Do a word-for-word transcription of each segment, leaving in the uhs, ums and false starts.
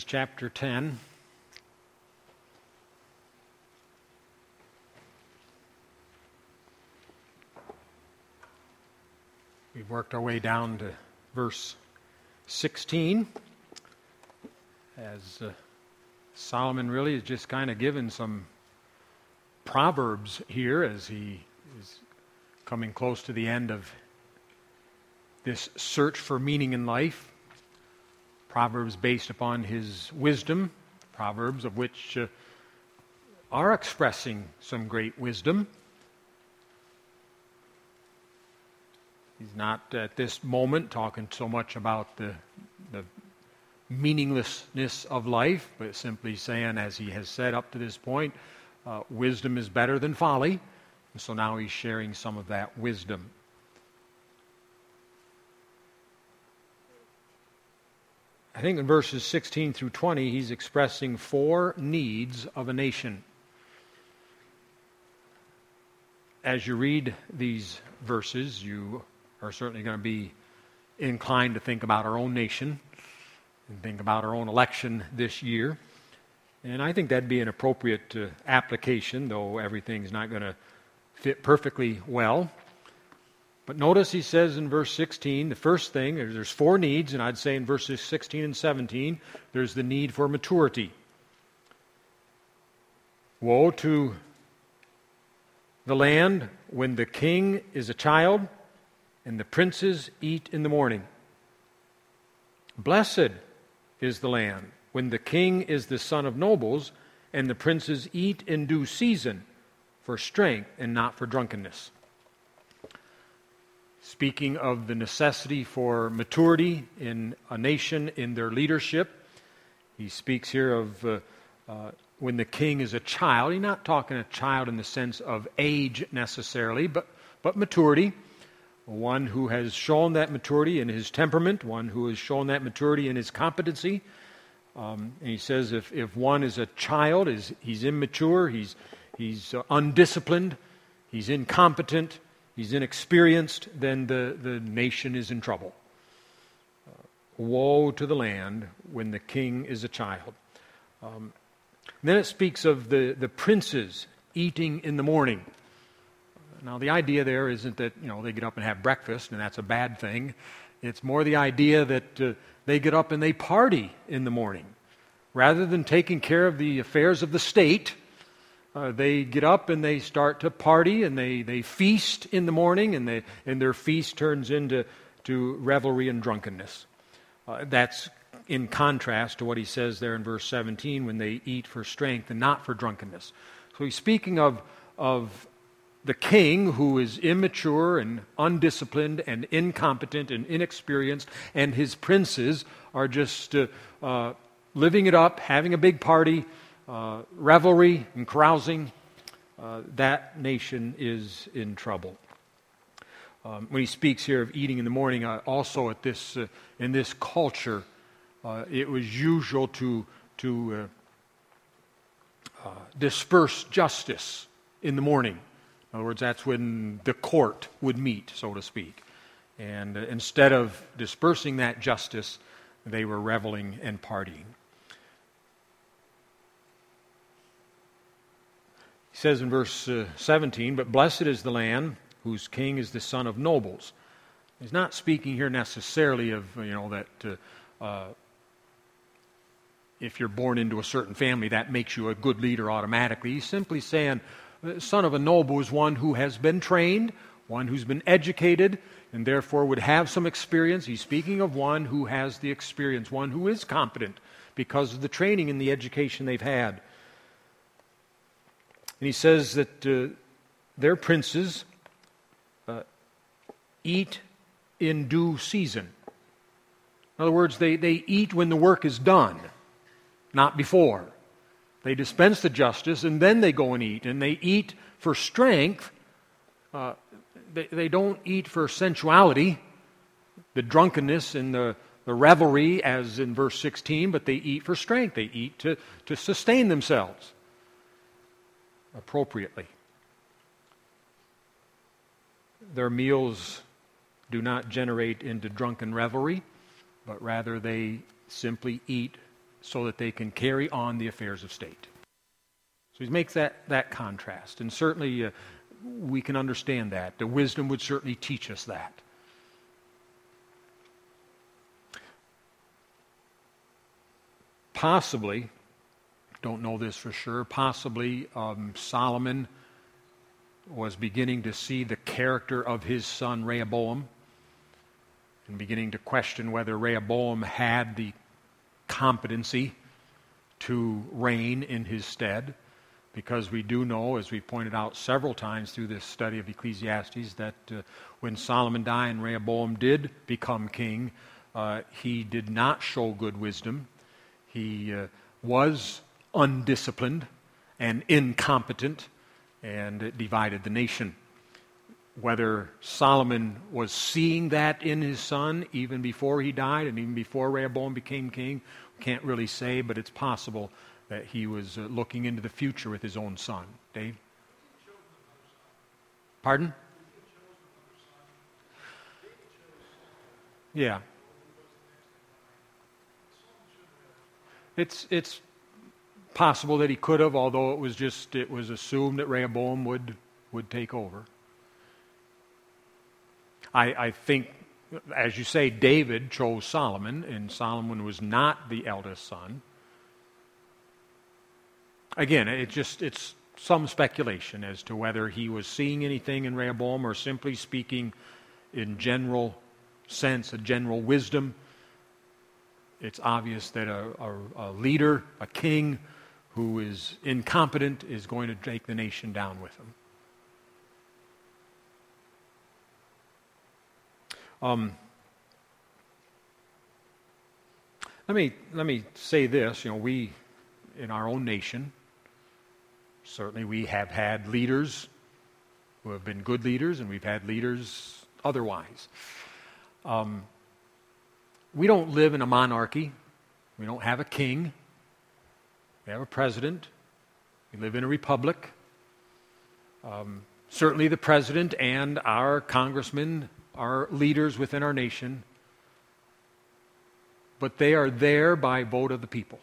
Chapter ten. We've worked our way down to verse sixteen, as uh, Solomon really is just kind of given some proverbs here as he is coming close to the end of this search for meaning in life. Proverbs based upon his wisdom, proverbs of which uh, are expressing some great wisdom. He's not at this moment talking so much about the, the meaninglessness of life, but simply saying, as he has said up to this point, uh, wisdom is better than folly. And so now he's sharing some of that wisdom. I think in verses sixteen through twenty, he's expressing four needs of a nation. As you read these verses, you are certainly going to be inclined to think about our own nation and think about our own election this year. And I think that'd be an appropriate uh, application, though everything's not going to fit perfectly well. But notice he says in verse sixteen, the first thing, there's four needs, and I'd say in verses sixteen and seventeen, there's the need for maturity. Woe to the land when the king is a child and the princes eat in the morning. Blessed is the land when the king is the son of nobles and the princes eat in due season for strength and not for drunkenness. Speaking of the necessity for maturity in a nation in their leadership, he speaks here of uh, uh, when the king is a child. He's not talking a child in the sense of age necessarily, but, but maturity. One who has shown that maturity in his temperament, one who has shown that maturity in his competency. Um, and he says if, if one is a child, is he's immature, he's, he's uh, undisciplined, he's incompetent, he's inexperienced, then the, the nation is in trouble. Uh, woe to the land when the king is a child. Um, then it speaks of the, the princes eating in the morning. Now the idea there isn't that, you know, they get up and have breakfast and that's a bad thing. It's more the idea that uh, they get up and they party in the morning. Rather than taking care of the affairs of the state, Uh, they get up and they start to party and they, they feast in the morning, and they and their feast turns into to revelry and drunkenness. Uh, that's in contrast to what he says there in verse seventeen, when they eat for strength and not for drunkenness. So he's speaking of, of the king who is immature and undisciplined and incompetent and inexperienced, and his princes are just uh, uh, living it up, having a big party, Uh, revelry and carousing. Uh, that nation is in trouble. Um, when he speaks here of eating in the morning, uh, also at this uh, in this culture, uh, it was usual to to uh, uh, disperse justice in the morning. In other words, that's when the court would meet, so to speak. And uh, instead of dispersing that justice, they were reveling and partying. He says in verse uh, seventeen, but blessed is the land whose king is the son of nobles. He's not speaking here necessarily of, you know, that uh, uh, if you're born into a certain family, that makes you a good leader automatically. He's simply saying the son of a noble is one who has been trained, one who's been educated, and therefore would have some experience. He's speaking of one who has the experience, one who is competent because of the training and the education they've had. And he says that uh, their princes uh, eat in due season. In other words, they, they eat when the work is done, not before. They dispense the justice and then they go and eat. And they eat for strength. Uh, they, they don't eat for sensuality, the drunkenness and the, the revelry as in verse sixteen, but they eat for strength. They eat to, to sustain themselves appropriately. Their meals do not generate into drunken revelry, but rather they simply eat so that they can carry on the affairs of state. So he makes that, that contrast. And certainly uh, we can understand that. The wisdom would certainly teach us that. Possibly, don't know this for sure, possibly um, Solomon was beginning to see the character of his son Rehoboam and beginning to question whether Rehoboam had the competency to reign in his stead, because we do know, as we pointed out several times through this study of Ecclesiastes, that uh, when Solomon died and Rehoboam did become king, uh, he did not show good wisdom. He uh, was undisciplined and incompetent, and it divided the nation. Whether Solomon was seeing that in his son even before he died and even before Rehoboam became king, we can't really say, but it's possible that he was uh, looking into the future with his own son. Dave? Pardon? Yeah. It's it's possible that he could have, although it was just it was assumed that Rehoboam would would take over. I, I think, as you say, David chose Solomon, and Solomon was not the eldest son. Again, it just it's some speculation as to whether he was seeing anything in Rehoboam or simply speaking in general sense, a general wisdom. It's obvious that a, a, a leader, a king who is incompetent is going to take the nation down with him. Um, let me let me say this. You know, we in our own nation, certainly we have had leaders who have been good leaders, and we've had leaders otherwise. Um, we don't live in a monarchy. We don't have a king. We have a president. We live in a republic. Um, certainly the president and our congressmen are leaders within our nation, but they are there by vote of the people.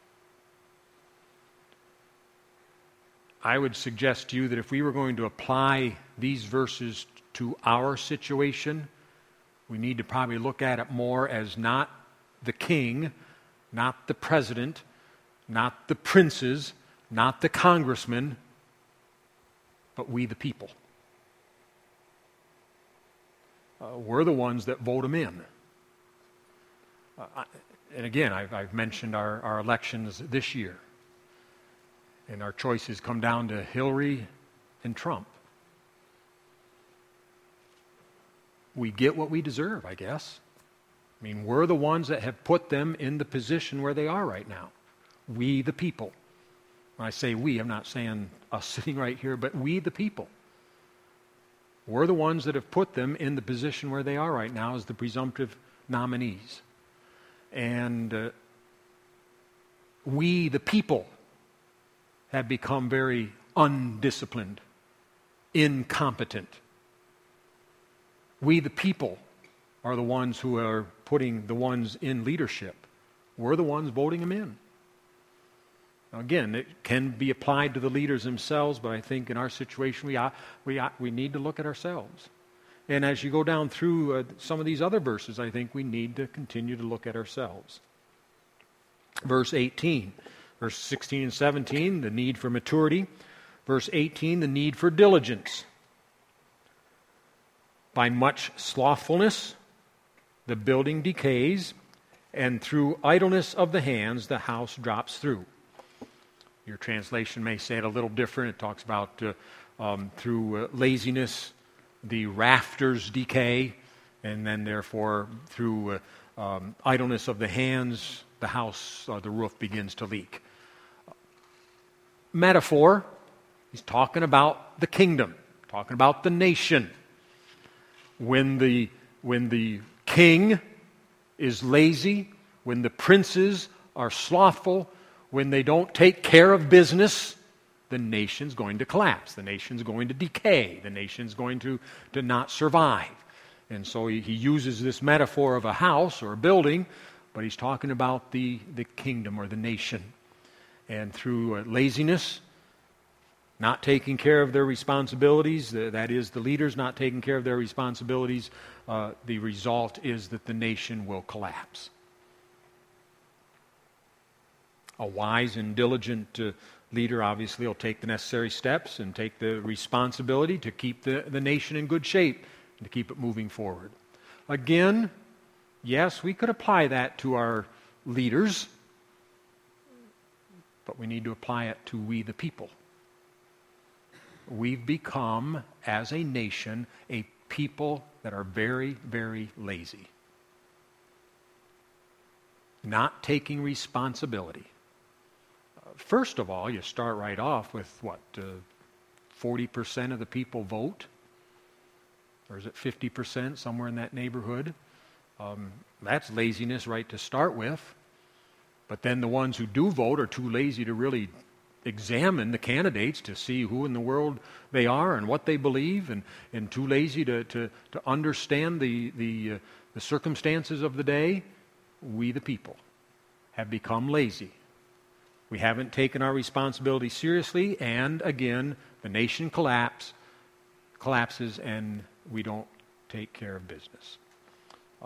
I would suggest to you that if we were going to apply these verses to our situation, we need to probably look at it more as not the king, not the president, not the princes, not the congressmen, but we the people. Uh, we're the ones that vote them in. Uh, I, and again, I've, I've mentioned our, our elections this year. And our choices come down to Hillary and Trump. We get what we deserve, I guess. I mean, we're the ones that have put them in the position where they are right now. We the people. When I say we, I'm not saying us sitting right here, but we the people. We're the ones that have put them in the position where they are right now as the presumptive nominees. And uh, we the people have become very undisciplined, incompetent. We the people are the ones who are putting the ones in leadership. We're the ones voting them in. Now again, it can be applied to the leaders themselves, but I think in our situation we are, we are, we need to look at ourselves. And as you go down through uh, some of these other verses, I think we need to continue to look at ourselves. Verse eighteen, verse sixteen and seventeen, the need for maturity. Verse eighteen, the need for diligence. By much slothfulness, the building decays, and through idleness of the hands, the house drops through. Your translation may say it a little different. It talks about uh, um, through uh, laziness, the rafters decay, and then therefore through uh, um, idleness of the hands, the house or the roof begins to leak. Metaphor, he's talking about the kingdom, talking about the nation. When the, when the king is lazy, when the princes are slothful, when they don't take care of business, the nation's going to collapse. The nation's going to decay. The nation's going to, to not survive. And so he, he uses this metaphor of a house or a building but he's talking about the, the kingdom or the nation. And through uh, laziness, not taking care of their responsibilities, the, that is, the leaders not taking care of their responsibilities, uh, the result is that the nation will collapse. A wise and diligent uh, leader obviously will take the necessary steps and take the responsibility to keep the, the nation in good shape and to keep it moving forward. Again, yes, we could apply that to our leaders, but we need to apply it to we the people. We've become, as a nation, a people that are very, very lazy. Not taking responsibility. First of all, you start right off with what, uh, forty percent of the people vote? Or is it fifty percent, somewhere in that neighborhood? Um, that's laziness right to start with. But then the ones who do vote are too lazy to really examine the candidates to see who in the world they are and what they believe, and, and too lazy to, to, to understand the, the, uh, the circumstances of the day. We the people have become lazy. We haven't taken our responsibility seriously, and again, the nation collapse, collapses and we don't take care of business. Um,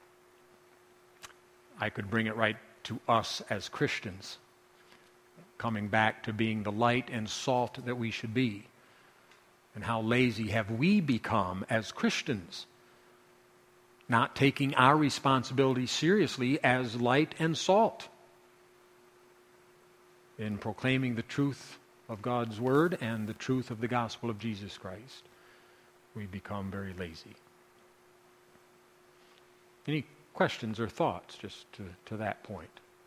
I could bring it right to us as Christians, coming back to being the light and salt that we should be. And how lazy have we become as Christians, not taking our responsibility seriously as light and salt in proclaiming the truth of God's Word and the truth of the gospel of Jesus Christ. We become very lazy. Any questions or thoughts just to, to that point?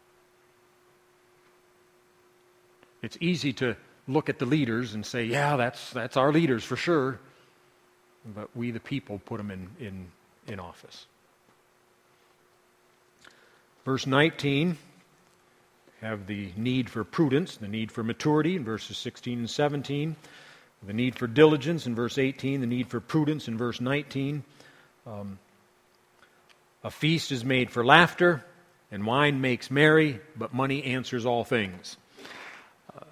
It's easy to look at the leaders and say, yeah, that's that's our leaders for sure. But we the people put them in, in, in office. Verse nineteen, have the need for prudence, the need for maturity in verses sixteen and seventeen, the need for diligence in verse eighteen, the need for prudence in verse nineteen. Um, a feast is made for laughter, and wine makes merry, but money answers all things. Uh,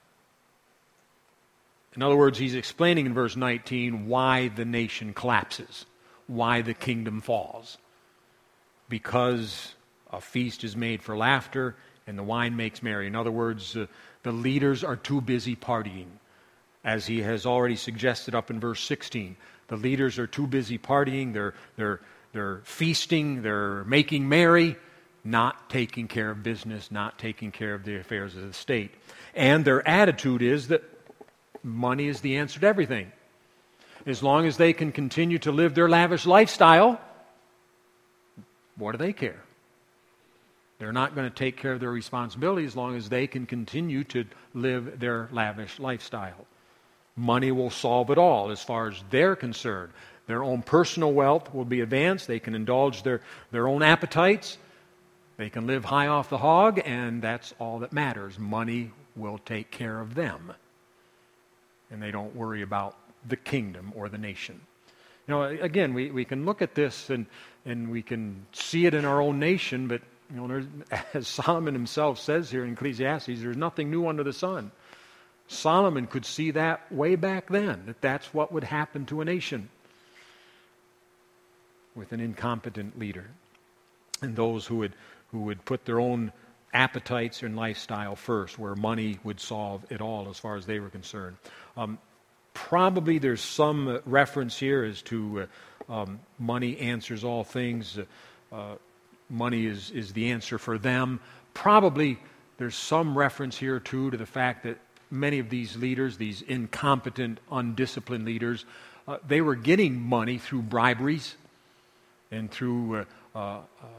in other words, he's explaining in verse nineteen why the nation collapses, why the kingdom falls. Because a feast is made for laughter, and the wine makes merry. In other words, uh, the leaders are too busy partying. As he has already suggested up in verse sixteen. The leaders are too busy partying, they're, they're, they're feasting, they're making merry, not taking care of business, not taking care of the affairs of the state. And their attitude is that money is the answer to everything. As long as they can continue to live their lavish lifestyle, what do they care? They're not going to take care of their responsibility as long as they can continue to live their lavish lifestyle. Money will solve it all as far as they're concerned. Their own personal wealth will be advanced. They can indulge their, their own appetites. They can live high off the hog, and that's all that matters. Money will take care of them. And they don't worry about the kingdom or the nation. You know, again, we, we can look at this and, and we can see it in our own nation, but you know, there's, as Solomon himself says here in Ecclesiastes, there's nothing new under the sun. Solomon could see that way back then, that that's what would happen to a nation with an incompetent leader and those who would who would put their own appetites and lifestyle first, where money would solve it all as far as they were concerned. Um, probably there's some reference here as to uh, um, money answers all things. Uh, uh, money is, is the answer for them. Probably there's some reference here too to the fact that many of these leaders, these incompetent, undisciplined leaders, uh, they were getting money through briberies and through uh, uh, uh,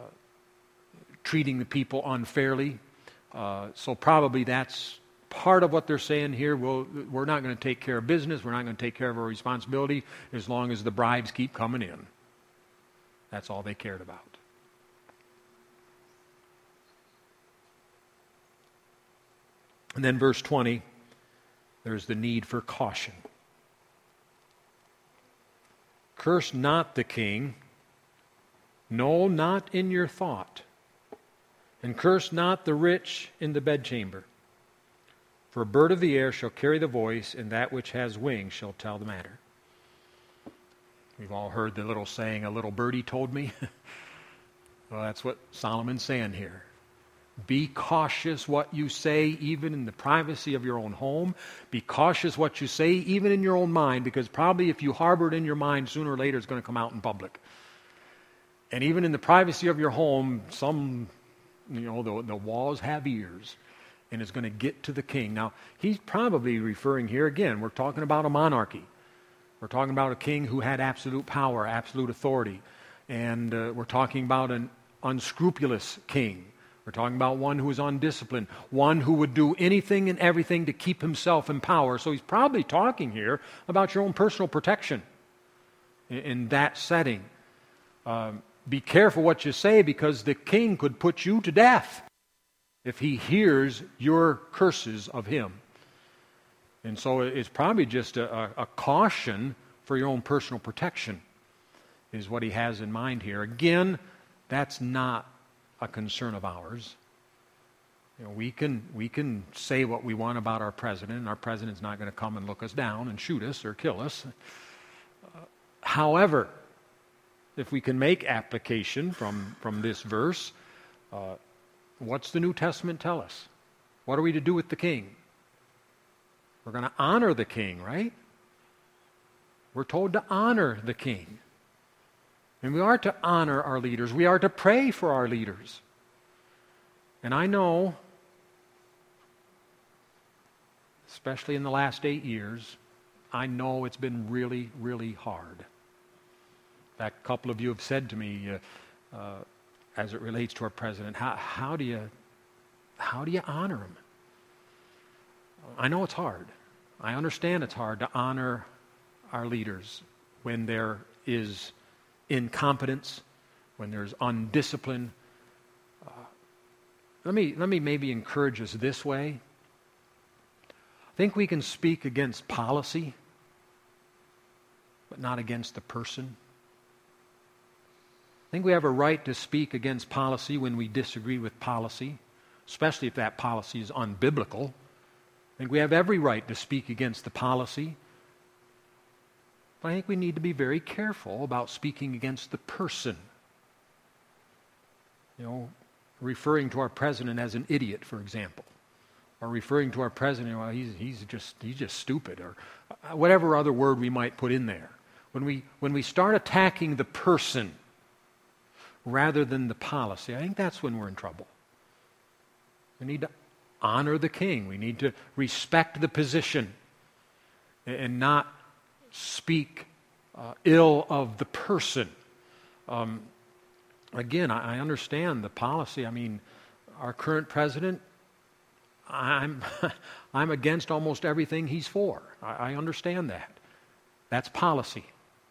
treating the people unfairly. Uh, so probably that's part of what they're saying here. Well, we're not going to take care of business. We're not going to take care of our responsibility as long as the bribes keep coming in. That's all they cared about. And then verse twenty, there's the need for caution. Curse not the king, no, not in your thought. And curse not the rich in the bedchamber. For a bird of the air shall carry the voice, and that which has wings shall tell the matter. We've all heard the little saying, a little birdie told me. Well, that's what Solomon's saying here. Be cautious what you say, even in the privacy of your own home. Be cautious what you say, even in your own mind, because probably if you harbor it in your mind, sooner or later it's going to come out in public. And even in the privacy of your home, some, you know, the, the walls have ears, and it's going to get to the king. Now, he's probably referring here, again, we're talking about a monarchy. We're talking about a king who had absolute power, absolute authority. And uh, we're talking about an unscrupulous king. We're talking about one who is undisciplined, one who would do anything and everything to keep himself in power. So he's probably talking here about your own personal protection in, in that setting. Um, be careful what you say, because the king could put you to death if he hears your curses of him. And so it's probably just a, a, a caution for your own personal protection is what he has in mind here. Again, that's not a concern of ours. You know, we can we can say what we want about our president, and our president's not going to come and look us down and shoot us or kill us. Uh, however, if we can make application from, from this verse, uh, what's the New Testament tell us? What are we to do with the king? We're going to honor the king, right? We're told to honor the king. And we are to honor our leaders. We are to pray for our leaders. And I know, especially in the last eight years, I know it's been really, really hard. In fact, a couple of you have said to me, uh, uh, as it relates to our president, how, how do you, how do you honor him? I know it's hard. I understand it's hard to honor our leaders when there is incompetence, when there's undiscipline. Uh, let me let me maybe encourage us this way. I think we can speak against policy, but not against the person. I think we have a right to speak against policy when we disagree with policy, especially if that policy is unbiblical. I think we have every right to speak against the policy. But I think we need to be very careful about speaking against the person. You know, referring to our president as an idiot, for example, or referring to our president, well, he's he's just he's just stupid, or whatever other word we might put in there. When we when we start attacking the person rather than the policy, I think that's when we're in trouble. We need to honor the king. We need to respect the position and not speak uh, ill of the person. Um, again, I, I understand the policy. I mean, our current president, I'm I'm against almost everything he's for. I, I understand that. That's policy.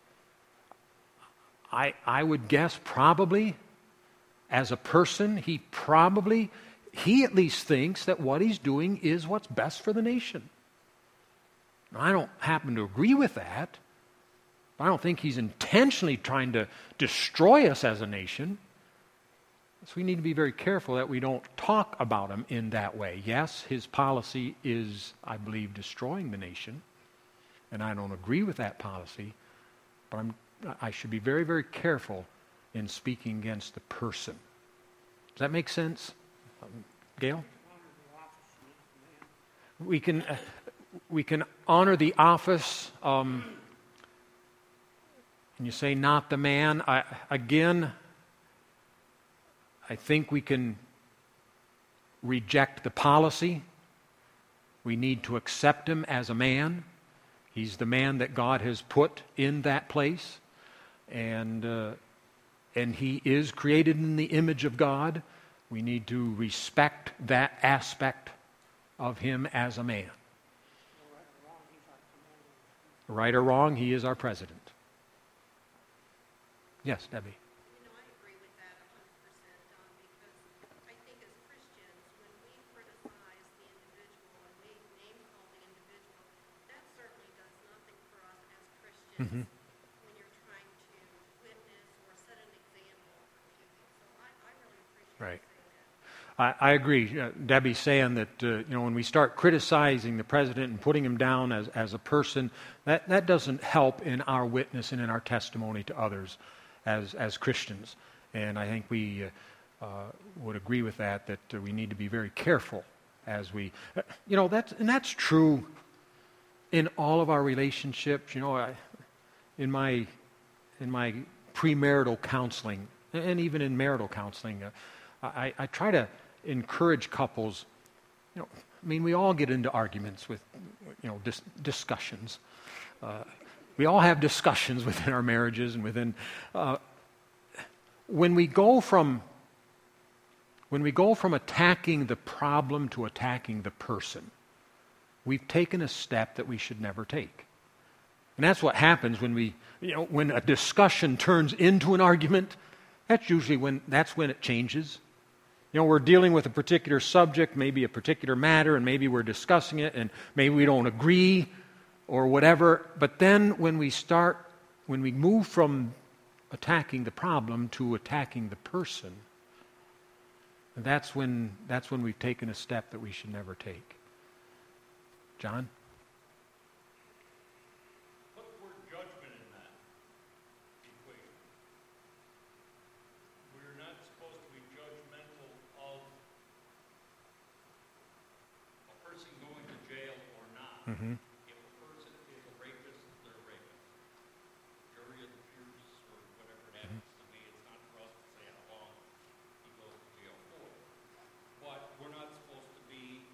I I would guess probably, as a person, he probably, he at least thinks that what he's doing is what's best for the nation. I don't happen to agree with that. I don't think he's intentionally trying to destroy us as a nation. So we need to be very careful that we don't talk about him in that way. Yes, his policy is, I believe, destroying the nation, and I don't agree with that policy, but I'm, I should be very, very careful in speaking against the person. Does that make sense, um, Gail? We can... Uh, We can honor the office, um, and you say not the man. I, again, I think we can reject the policy. We need to accept him as a man. He's the man that God has put in that place, and uh, and he is created in the image of God. We need to respect that aspect of him as a man. Right or wrong, he is our president. Yes, Debbie. You know, I agree with that one hundred percent, Don, because I think as Christians, when we criticize the individual and we name call the individual, that certainly does nothing for us as Christians mm-hmm. when you're trying to witness or set an example for people. So I, I really appreciate right. you saying that. I, I agree. Uh, Debbie's saying that uh, you know when we start criticizing the president and putting him down as, as a person, that, that doesn't help in our witness and in our testimony to others as as Christians. And I think we uh, uh, would agree with that, that uh, we need to be very careful as we, uh, you know, that's, and that's true in all of our relationships. You know, I, in my in my premarital counseling, and even in marital counseling, uh, I, I try to encourage couples. You know, I mean, we all get into arguments with, you know, dis- discussions. Uh, we all have discussions within our marriages and within. Uh, when we go from when we go from attacking the problem to attacking the person, we've taken a step that we should never take. And that's what happens when we, you know, when a discussion turns into an argument. That's usually when that's when it changes. You know, we're dealing with a particular subject, maybe a particular matter, and maybe we're discussing it, and maybe we don't agree or whatever. But then when we start, when we move from attacking the problem to attacking the person, that's when that's when we've taken a step that we should never take. John? Put the word judgment in that equation. We're not supposed to be judgmental of a person going to jail or not. Mm-hmm. If a person is a rapist, they're a rapist. Jury of the peers or whatever it happens to be, it's not for us to say how long he goes to jail for. But we're not supposed to be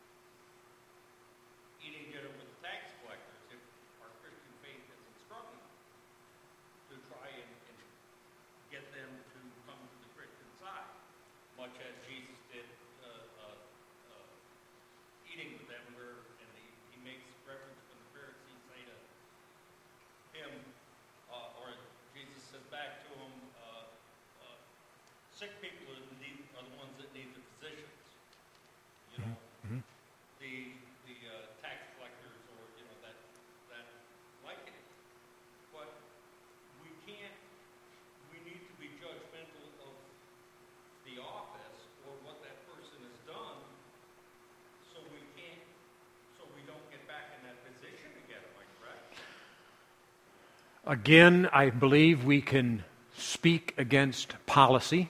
eating dinner with the tax collectors if our Christian faith isn't strong enough to try and, and get them to come to the Christian side, much as Jesus did uh, uh, uh, eating with them, where and he, he makes reference when the Pharisees say to him, uh, or Jesus says back to him, uh, uh, sick people are the, need, are the ones that need the physicians. You know, Mm-hmm. the the uh, tax collectors or you know that that like it, but we can't. We need to be judgmental of the office or what that person has done, so we can't, so we don't get back in that position again. Am I correct? Again, I believe we can speak against policy,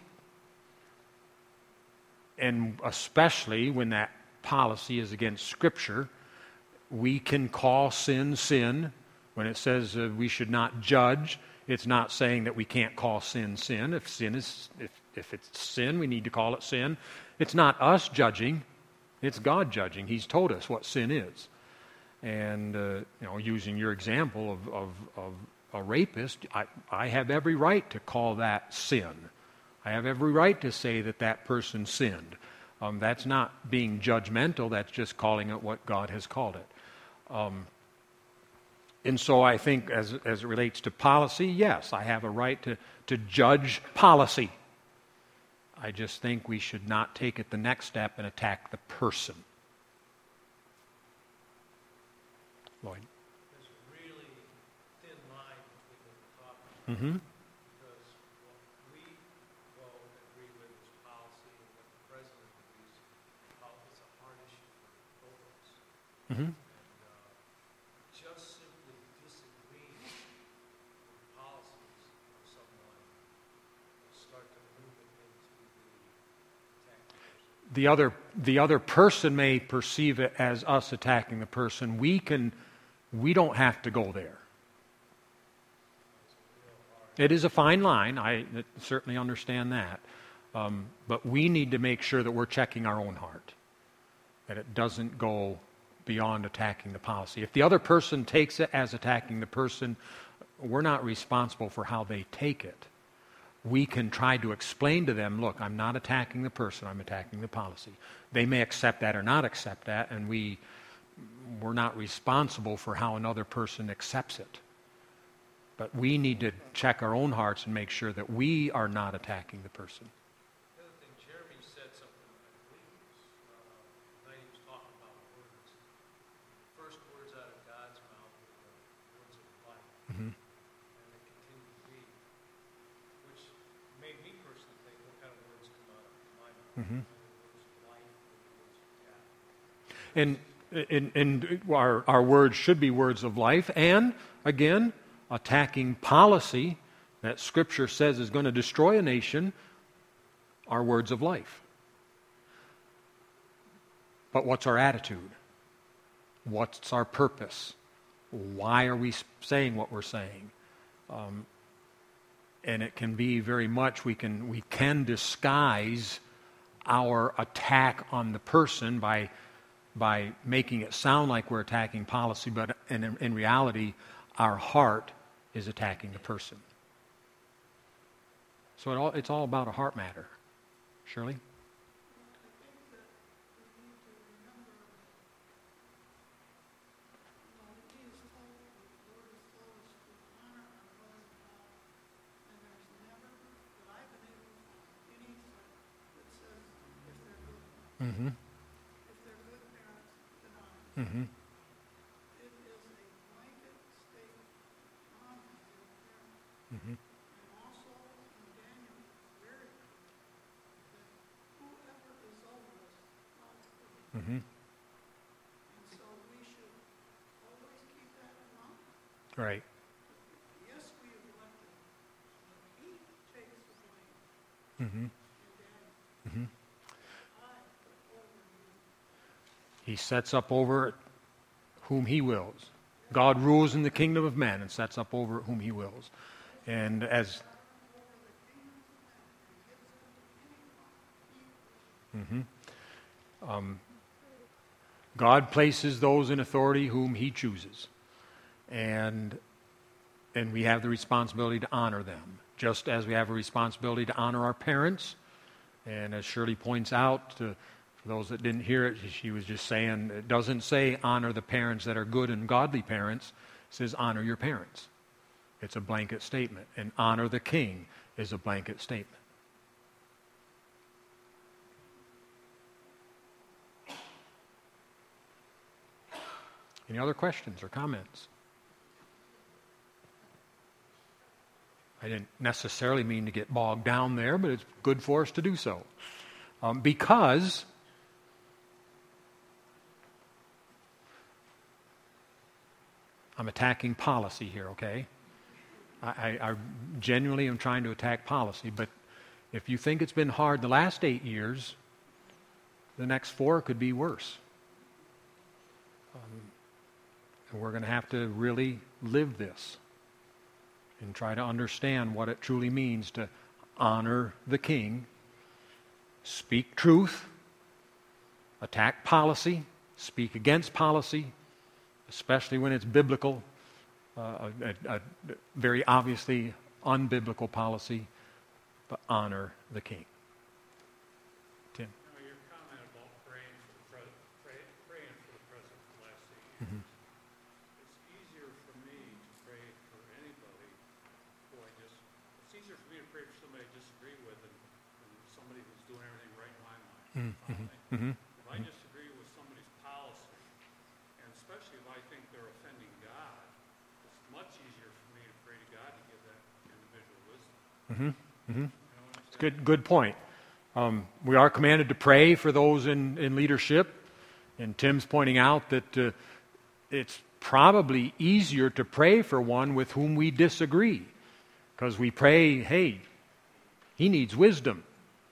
and especially when that policy is against Scripture. We can call sin sin. When it says uh, we should not judge, it's not saying that we can't call sin sin. If sin is if if it's sin, we need to call it sin. It's not us judging; it's God judging. He's told us what sin is. And uh, you know, using your example of of, of a rapist, I, I have every right to call that sin. I have every right to say that that person sinned. Um, that's not being judgmental. That's just calling it what God has called it. Um, and so I think as, as it relates to policy, yes, I have a right to, to judge policy. I just think we should not take it the next step and attack the person. Lloyd? There's a really thin line between what we're talking about. Mm-hmm. Because what we go and agree with is policy, and what the president agrees about is a hard issue for both of us. Mm-hmm. And uh, just simply disagreeing with policies of someone will start to move it into the attack person. The other, the other person may perceive it as us attacking the person. We can, we don't have to go there. It is a fine line. I certainly understand that. Um, but we need to make sure that we're checking our own heart, that it doesn't go beyond attacking the policy. If the other person takes it as attacking the person, we're not responsible for how they take it. We can try to explain to them, look, I'm not attacking the person, I'm attacking the policy. They may accept that or not accept that, and we, we're not responsible for how another person accepts it. But we need to check our own hearts and make sure that we are not attacking the person. The other thing, Jeremy said something, I believe it was, uh, night he was talking about words. The first words out of God's mouth were the words of life. Mm-hmm. And they continue to be, which made me personally think, what kind of words come out of my mouth? Mm-hmm. What And, and, and our, our words should be words of life. And, again, attacking policy that Scripture says is going to destroy a nation are words of life. But what's our attitude? What's our purpose? Why are we saying what we're saying? Um, and it can be very much, we can we can disguise our attack on the person by by making it sound like we're attacking policy, but in, in reality, our heart is attacking the person. So it all, it's all about a heart matter. Shirley? Mm-hmm. If they're good parents, then honor. Mm-hmm. It is a blanket statement honoring your parents. Mm-hmm. And also in Daniel, it's very clear that whoever is over us, God is over us. Mm-hmm. And so we should always keep that in mind. Right. Yes, we have elected him, but he takes the blame. Mm-hmm. And Daniel, Mm-hmm. I put over you. He sets up over whom he wills. God rules in the kingdom of men and sets up over whom he wills. And as mm-hmm. um, God places those in authority whom he chooses. And and we have the responsibility to honor them, just as we have a responsibility to honor our parents. And as Shirley points out, to, for those that didn't hear it, she was just saying, it doesn't say honor the parents that are good and godly parents. It says honor your parents. It's a blanket statement. And honor the king is a blanket statement. Any other questions or comments? I didn't necessarily mean to get bogged down there, but it's good for us to do so. Um, because I'm attacking policy here, okay? I, I, I genuinely am trying to attack policy, but if you think it's been hard the last eight years, the next four could be worse. Um, and we're going to have to really live this and try to understand what it truly means to honor the king, speak truth, attack policy, speak against policy, especially when it's biblical, uh, a, a, a very obviously unbiblical policy, but honor the king. Tim? Now, your comment about praying for the president, pray, praying for the president for the last eight years. Mm-hmm. It's easier for me to pray for anybody who I just, it's easier for me to pray for somebody I disagree with than, than somebody who's doing everything right in my mind. Mm-hmm. Uh, Mm-hmm. If I disagree with somebody's policy, and especially if I think they're offending God, it's much easier for me to pray to God to give that individual wisdom. Mm-hmm. Mm-hmm. You know what I'm It's saying? good, good point. Um, we are commanded to pray for those in, in leadership, and Tim's pointing out that uh, it's probably easier to pray for one with whom we disagree, because we pray, hey, he needs wisdom.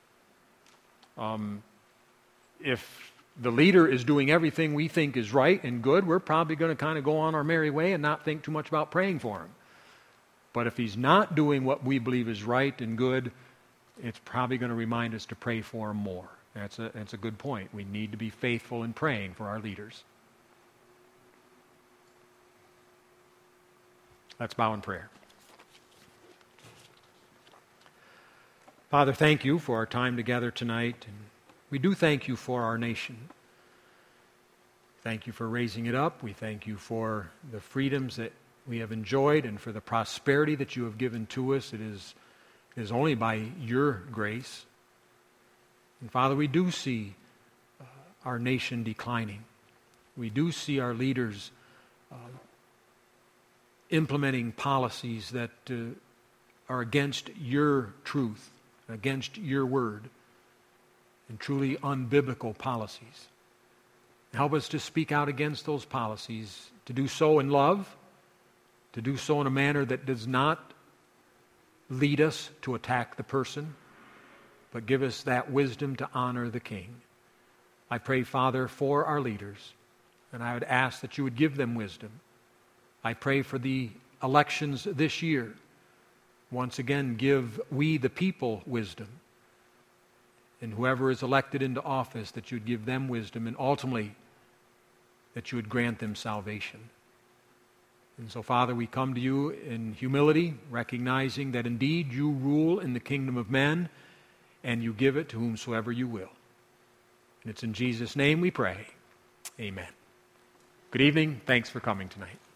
Um, if the leader is doing everything we think is right and good, we're probably going to kind of go on our merry way and not think too much about praying for him. But if he's not doing what we believe is right and good, it's probably going to remind us to pray for him more. That's a, that's a good point. We need to be faithful in praying for our leaders. Let's bow in prayer. Father, thank you for our time together tonight. And we do thank you for our nation. Thank you for raising it up. We thank you for the freedoms that we have enjoyed and for the prosperity that you have given to us. It is, it is only by your grace. And Father, we do see uh, our nation declining. We do see our leaders uh, implementing policies that uh, are against your truth, against your word, and truly unbiblical policies. Help us to speak out against those policies, to do so in love, to do so in a manner that does not lead us to attack the person, but give us that wisdom to honor the King. I pray, Father, for our leaders, and I would ask that you would give them wisdom. I pray for the elections this year. Once again, give we the people wisdom. And whoever is elected into office, that you would give them wisdom, and ultimately that you would grant them salvation. And so, Father, we come to you in humility, recognizing that indeed you rule in the kingdom of men, and you give it to whomsoever you will. And it's in Jesus' name we pray. Amen. Good evening. Thanks for coming tonight.